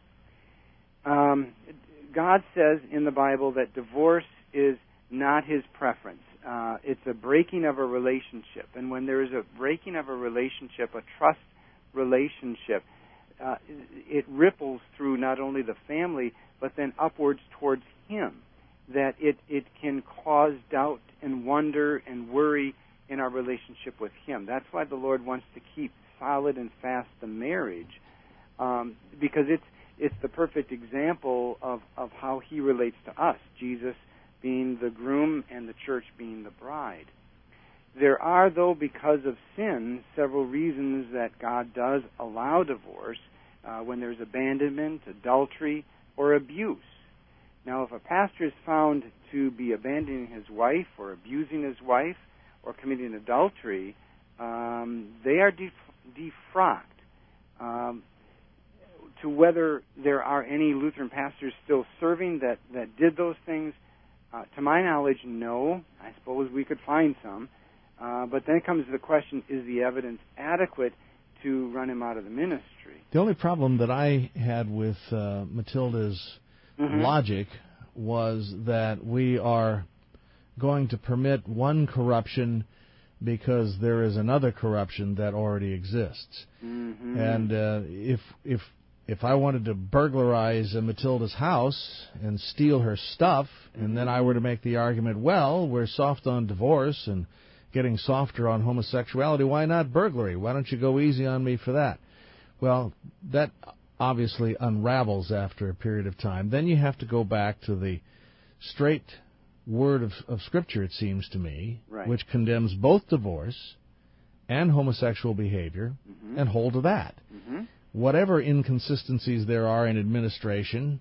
Speaker 2: Um, God says in the Bible that divorce is not His preference. Uh, it's a breaking of a relationship. And when there is a breaking of a relationship, a trust relationship, uh, it ripples through not only the family, but then upwards towards Him, that it, it can cause doubt and wonder and worry in our relationship with Him. That's why the Lord wants to keep solid and fast the marriage, um, because it's it's the perfect example of, of how He relates to us, Jesus being the groom and the church being the bride. There are, though, because of sin, several reasons that God does allow divorce uh, when there's abandonment, adultery, or abuse. Now, if a pastor is found to be abandoning his wife or abusing his wife or committing adultery, um, they are def- defrocked. Um, to whether there are any Lutheran pastors still serving that, that did those things, uh, to my knowledge, no. I suppose we could find some. Uh, but then comes the question, is the evidence adequate to run him out of the ministry?
Speaker 1: The only problem that I had with uh, Matilda's mm-hmm. logic was that we are going to permit one corruption because there is another corruption that already exists.
Speaker 2: Mm-hmm.
Speaker 1: And uh, if if if I wanted to burglarize uh, Matilda's house and steal her stuff, mm-hmm. and then I were to make the argument, well, we're soft on divorce and getting softer on homosexuality, why not burglary? Why don't you go easy on me for that? Well, that obviously unravels after a period of time. Then you have to go back to the straight word of, of Scripture, it seems to me,
Speaker 2: right.
Speaker 1: which condemns both divorce and homosexual behavior,
Speaker 2: mm-hmm.
Speaker 1: and hold to that.
Speaker 2: Mm-hmm.
Speaker 1: Whatever inconsistencies there are in administration,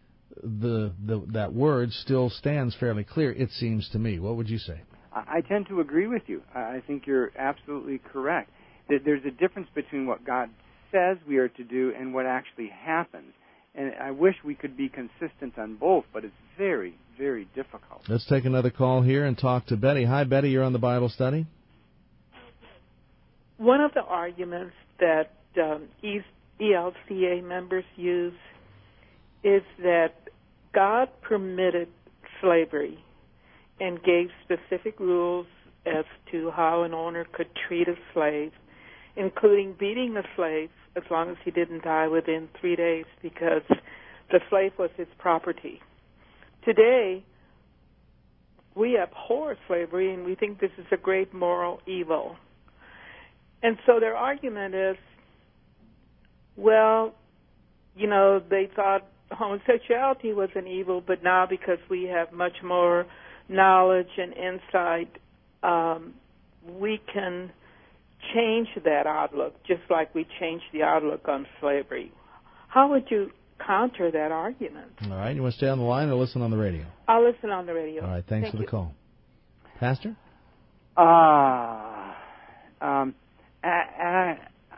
Speaker 1: the, the that word still stands fairly clear, it seems to me. What would you say?
Speaker 2: I tend to agree with you. I think you're absolutely correct. There's a difference between what God says we are to do and what actually happens. And I wish we could be consistent on both, but it's very, very difficult.
Speaker 1: Let's take another call here and talk to Betty. Hi, Betty. You're on the Bible study.
Speaker 15: One of the arguments that um, E L C A members use is that God permitted slavery and gave specific rules as to how an owner could treat a slave, including beating the slave as long as he didn't die within three days because the slave was his property. Today, we abhor slavery and we think this is a great moral evil. And so their argument is, well, you know, they thought homosexuality was an evil, but now because we have much more knowledge and insight, um, we can change that outlook, just like we changed the outlook on slavery. How would you counter that argument?
Speaker 1: All right. You want to stay on the line or listen on the radio?
Speaker 15: I'll listen on the radio.
Speaker 1: All right. Thanks
Speaker 15: Thank
Speaker 1: for the
Speaker 15: you.
Speaker 1: call. Pastor?
Speaker 2: Uh, um, I, I,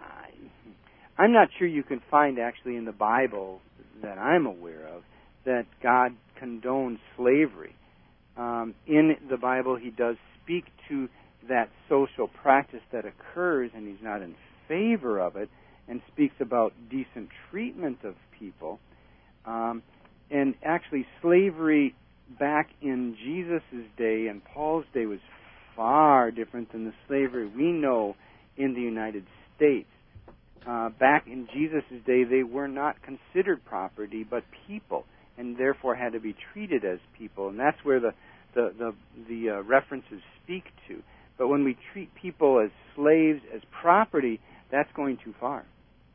Speaker 2: I'm not sure you can find actually in the Bible that I'm aware of that God condones slavery. Um, in the Bible, he does speak to that social practice that occurs, and he's not in favor of it, and speaks about decent treatment of people. Um, and actually, slavery back in Jesus' day and Paul's day was far different than the slavery we know in the United States. Uh, back in Jesus' day, they were not considered property, but people, and therefore had to be treated as people. And that's where the the the, the uh, references speak to. But when we treat people as slaves, as property, that's going too far.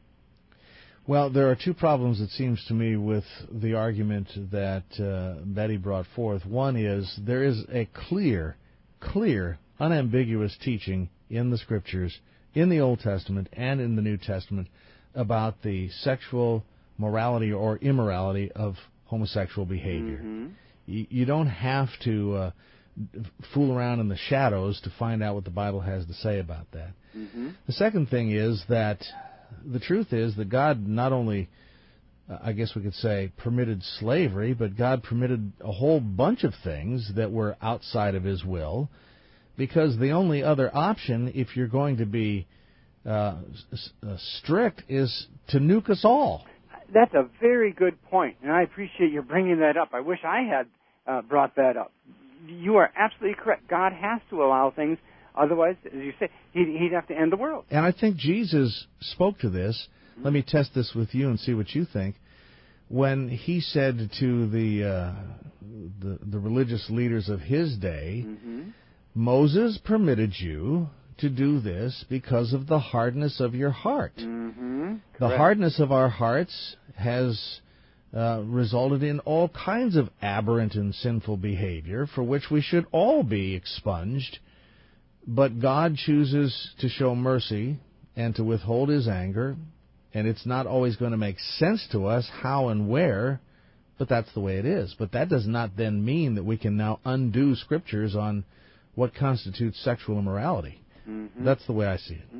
Speaker 1: Well, there are two problems, it seems to me, with the argument that uh, Betty brought forth. One is there is a clear, clear, unambiguous teaching in the Scriptures, in the Old Testament and in the New Testament, about the sexual morality or immorality of homosexual behavior.
Speaker 2: Mm-hmm.
Speaker 1: You, you don't have to uh, fool around in the shadows to find out what the Bible has to say about that.
Speaker 2: Mm-hmm.
Speaker 1: The second thing is that the truth is that God not only, uh, I guess we could say, permitted slavery, but God permitted a whole bunch of things that were outside of his will, because the only other option, if you're going to be uh, s- uh, strict, is to nuke us all.
Speaker 2: That's a very good point, and I appreciate you bringing that up. I wish I had uh, brought that up. You are absolutely correct. God has to allow things. Otherwise, as you say, he'd, he'd have to end the world.
Speaker 1: And I think Jesus spoke to this. Mm-hmm. Let me test this with you and see what you think. When he said to the uh, the, the religious leaders of his day,
Speaker 2: mm-hmm.
Speaker 1: Moses permitted you to do this because of the hardness of your heart.
Speaker 2: Mm-hmm.
Speaker 1: The hardness of our hearts has uh, resulted in all kinds of aberrant and sinful behavior for which we should all be expunged. But God chooses to show mercy and to withhold his anger, and it's not always going to make sense to us how and where, but that's the way it is. But that does not then mean that we can now undo scriptures on what constitutes sexual immorality.
Speaker 2: Mm-hmm.
Speaker 1: That's the way I see it.
Speaker 2: Mm-hmm.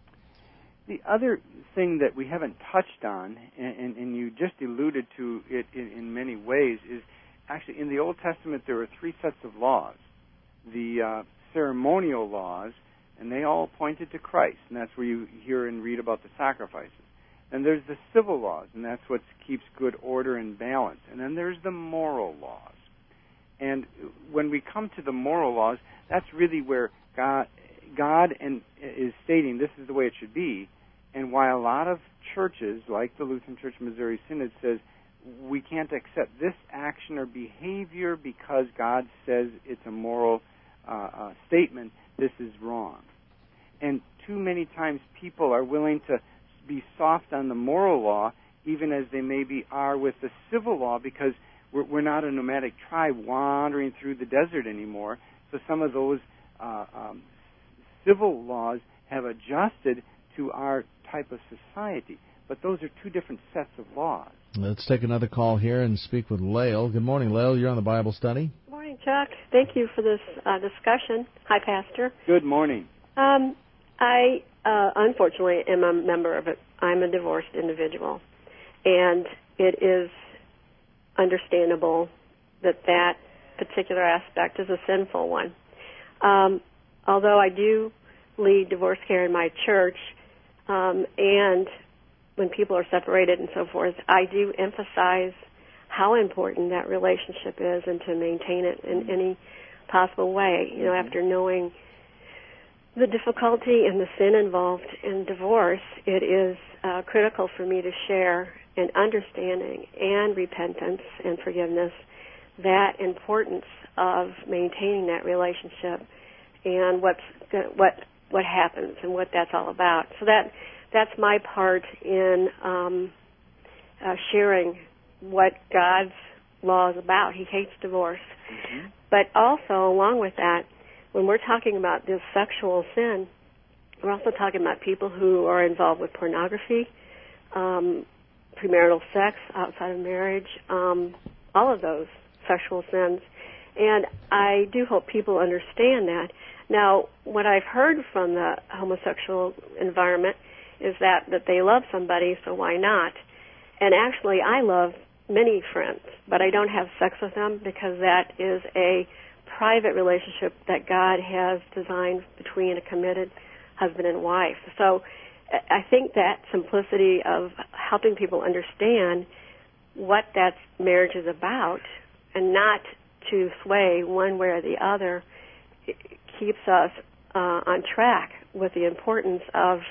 Speaker 2: The other thing that we haven't touched on, and, and, and you just alluded to it in, in many ways, is actually in the Old Testament there are three sets of laws. The uh, ceremonial laws, and they all pointed to Christ, and that's where you hear and read about the sacrifices. And there's the civil laws, and that's what keeps good order and balance. And then there's the moral laws. And when we come to the moral laws, that's really where God, God and, is stating this is the way it should be. And why a lot of churches, like the Lutheran Church Missouri Synod, says we can't accept this action or behavior because God says it's a moral uh, uh, statement, this is wrong. And too many times people are willing to be soft on the moral law, even as they maybe are with the civil law, because we're, we're not a nomadic tribe wandering through the desert anymore. So some of those uh, um, civil laws have adjusted to our type of society. But those are two different sets of laws.
Speaker 1: Let's take another call here and speak with Lael. Good morning, Lael. You're on the Bible study.
Speaker 16: Good morning, Chuck. Thank you for this uh, discussion. Hi, Pastor.
Speaker 2: Good morning.
Speaker 16: Um, I, uh, unfortunately, am a member of it. I'm a divorced individual. And it is understandable that that particular aspect is a sinful one. Um, although I do lead divorce care in my church, um, and when people are separated and so forth, I do emphasize how important that relationship is and to maintain it in any possible way. You know,
Speaker 2: mm-hmm.
Speaker 16: after knowing the difficulty and the sin involved in divorce, it is uh, critical for me to share an understanding and repentance and forgiveness, that importance of maintaining that relationship and what's what what happens and what that's all about. So that that's my part in um, uh, sharing what God's law is about. He hates divorce. Mm-hmm. But also, along with that, when we're talking about this sexual sin, we're also talking about people who are involved with pornography, um, premarital sex outside of marriage, um, all of those sexual sins. And I do hope people understand that. Now, what I've heard from the homosexual environment is that, that they love somebody, so why not? And actually, I love many friends, but I don't have sex with them because that is a private relationship that God has designed between a committed husband and wife. So I think that simplicity of helping people understand what that marriage is about and not to sway one way or the other keeps us uh, on track with the importance of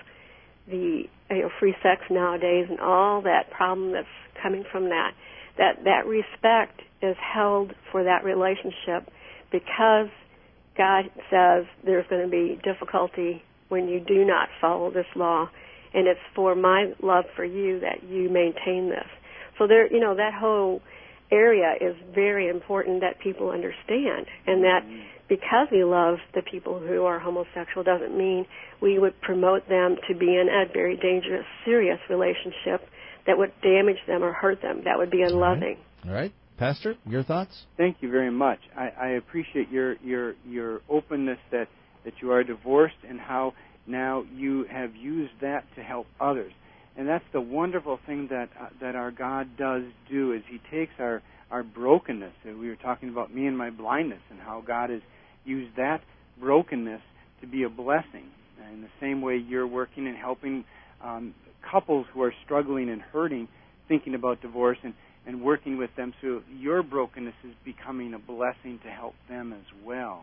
Speaker 16: the you know, free sex nowadays and all that problem that's coming from that. That that respect is held for that relationship because God says there's going to be difficulty when you do not follow this law, and it's for my love for you that you maintain this. So there, you know, that whole area is very important that people understand, and that because we love the people who are homosexual doesn't mean we would promote them to be in a very dangerous, serious relationship that would damage them or hurt them. That would be unloving.
Speaker 1: All right. All right. Pastor, your thoughts?
Speaker 2: Thank you very much. I, I appreciate your, your your openness that, that you are divorced and how now you have used that to help others. And that's the wonderful thing that uh, that our God does do is He takes our, our brokenness. And we were talking about me and my blindness and how God has used that brokenness to be a blessing. And in the same way you're working and helping um, couples who are struggling and hurting, thinking about divorce and, and working with them, so your brokenness is becoming a blessing to help them as well.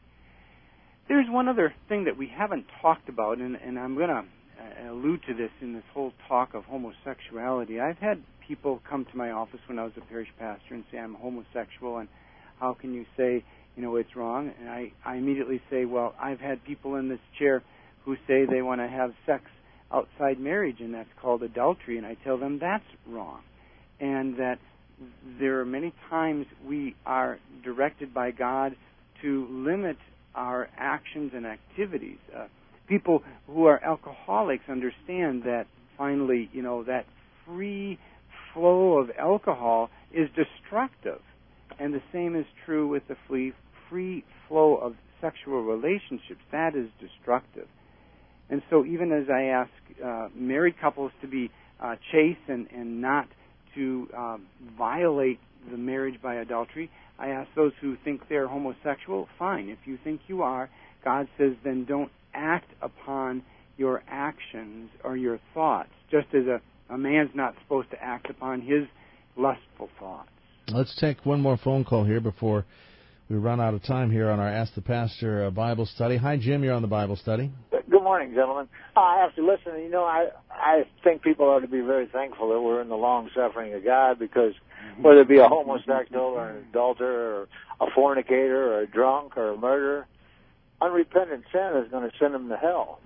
Speaker 2: There's one other thing that we haven't talked about, and, and I'm going to uh, allude to this in this whole talk of homosexuality. I've had people come to my office when I was a parish pastor and say, I'm homosexual, and how can you say, you know, it's wrong? And I, I immediately say, well, I've had people in this chair who say they want to have sex outside marriage, and that's called adultery, and I tell them that's wrong. And that there are many times we are directed by God to limit our actions and activities. Uh, people who are alcoholics understand that finally, you know, that free flow of alcohol is destructive. And the same is true with the free, free flow of sexual relationships. That is destructive. And so even as I ask uh, married couples to be uh, chaste and, and not to uh, violate the marriage by adultery, I ask those who think they're homosexual, fine. If you think you are, God says then don't act upon your actions or your thoughts, just as a, a man's not supposed to act upon his lustful thoughts.
Speaker 1: Let's take one more phone call here before we run out of time here on our Ask the Pastor uh, Bible study. Hi, Jim. You're on the Bible study.
Speaker 17: Good morning, gentlemen. Uh, I have to listen. You know, I I think people ought to be very thankful that we're in the long suffering of God, because whether it be a homosexual or an adulterer or a fornicator or a drunk or a murderer, unrepentant sin is going to send them to hell.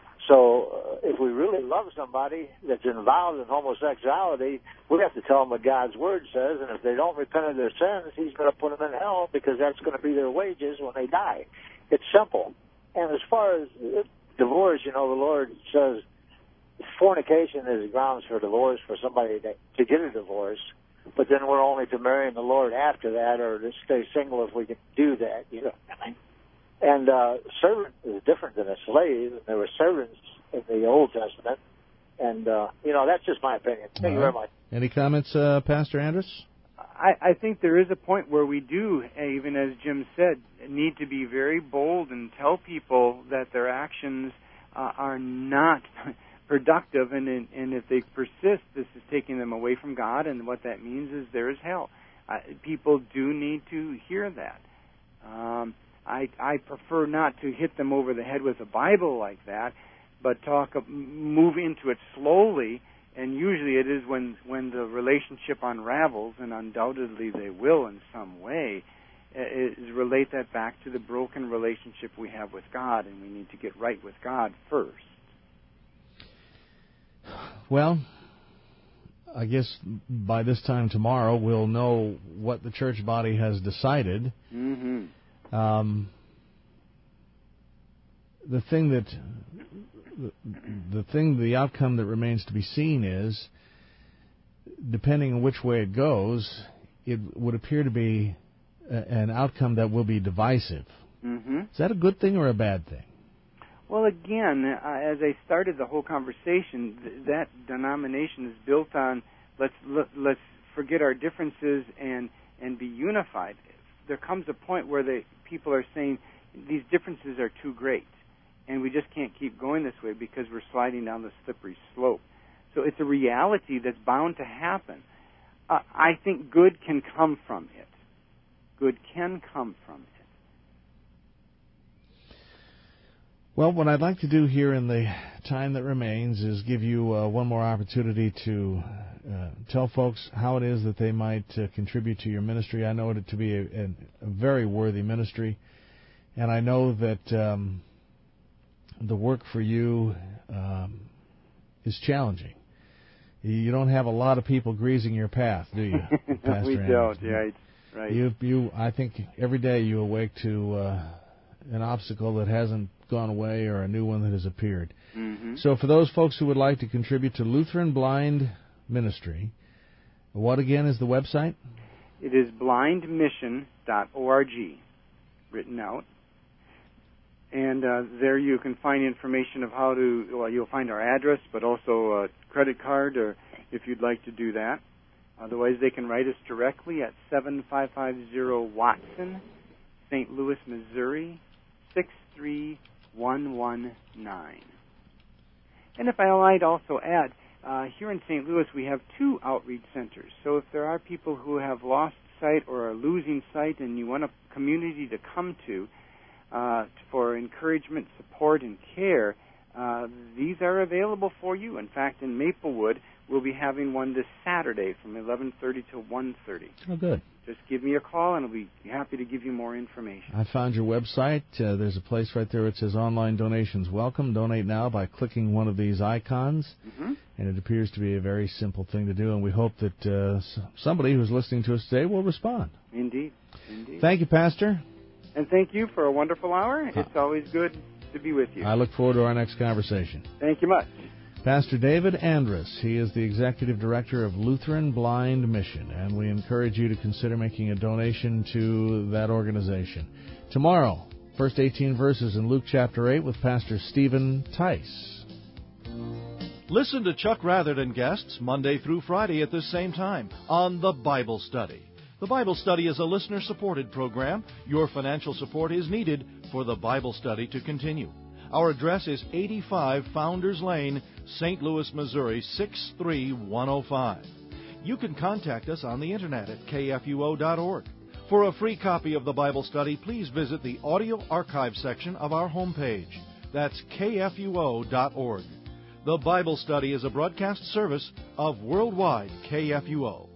Speaker 17: So uh, if we really love somebody that's involved in homosexuality, we have to tell them what God's Word says, and if they don't repent of their sins, He's going to put them in hell, because that's going to be their wages when they die. It's simple. And as far as divorce, you know, the Lord says fornication is grounds for divorce for somebody to, to get a divorce, but then we're only to marry the Lord after that, or to stay single if we can do that, you know. And uh, servant is different than a slave. There were servants in the Old Testament. And, uh, you know, that's just my opinion. Thank All you right. very much.
Speaker 1: Any comments, uh, Pastor Andrus?
Speaker 2: I, I think there is a point where we do, even as Jim said, need to be very bold and tell people that their actions uh, are not productive. And, and if they persist, this is taking them away from God. And what that means is there is hell. Uh, people do need to hear that. Um I, I prefer not to hit them over the head with a Bible like that, but talk, move into it slowly, and usually it is when, when the relationship unravels, and undoubtedly they will in some way, is relate that back to the broken relationship we have with God, and we need to get right with God first.
Speaker 1: Well, I guess by this time tomorrow we'll know what the church body has decided.
Speaker 2: Mm-hmm.
Speaker 1: Um, the thing that the, the thing, the outcome that remains to be seen is, depending on which way it goes, it would appear to be a, an outcome that will be divisive.
Speaker 2: Mm-hmm.
Speaker 1: Is that a good thing or a bad thing?
Speaker 2: Well, again, uh, as I started the whole conversation, th- that denomination is built on let's let, let's forget our differences and and be unified. There comes a point where the people are saying these differences are too great, and we just can't keep going this way because we're sliding down the slippery slope. So it's a reality that's bound to happen. Uh, I think good can come from it. Good can come from it.
Speaker 1: Well, what I'd like to do here in the time that remains is give you uh, one more opportunity to uh, tell folks how it is that they might uh, contribute to your ministry. I know it to be a, a, a very worthy ministry, and I know that um, the work for you um, is challenging. You don't have a lot of people greasing your path, do you, Pastor
Speaker 2: We
Speaker 1: Andrews?
Speaker 2: don't, right, right.
Speaker 1: You, you, I think every day you awake to uh, an obstacle that hasn't gone away or a new one that has appeared.
Speaker 2: Mm-hmm.
Speaker 1: So for those folks who would like to contribute to Lutheran Blind Ministry, what again is the website?
Speaker 2: It is blind mission dot org, written out. And uh, there you can find information of how to, well, you'll find our address, but also a credit card, or if you'd like to do that. Otherwise, they can write us directly at seven five five zero Watson, Saint Louis, Missouri, six three one one nine. And if I might also add, uh, here in Saint Louis we have two outreach centers. So if there are people who have lost sight or are losing sight and you want a community to come to uh, for encouragement, support, and care, uh, these are available for you. In fact, in Maplewood, we'll be having one this Saturday from eleven thirty to one thirty.
Speaker 1: Oh, good.
Speaker 2: Just give me a call, and I'll be happy to give you more information.
Speaker 1: I found your website. Uh, there's a place right there that says Online Donations Welcome. Donate now by clicking one of these icons.
Speaker 2: Mm-hmm.
Speaker 1: And it appears to be a very simple thing to do, and we hope that uh, somebody who's listening to us today will respond.
Speaker 2: Indeed. Indeed.
Speaker 1: Thank you, Pastor.
Speaker 2: And thank you for a wonderful hour. It's uh, always good to be with you.
Speaker 1: I look forward to our next conversation.
Speaker 2: Thank you much.
Speaker 1: Pastor David Andrus. He is the Executive Director of Lutheran Blind Mission, and we encourage you to consider making a donation to that organization. Tomorrow, first eighteen verses in Luke chapter eight with Pastor Stephen Tice.
Speaker 18: Listen to Chuck Rather and guests Monday through Friday at this same time on The Bible Study. The Bible Study is a listener-supported program. Your financial support is needed for The Bible Study to continue. Our address is eighty-five Founders Lane, Saint Louis, Missouri, six three one oh five. You can contact us on the internet at K F U O dot org. For a free copy of the Bible Study, please visit the audio archive section of our homepage. That's K F U O dot org. The Bible Study is a broadcast service of Worldwide K F U O.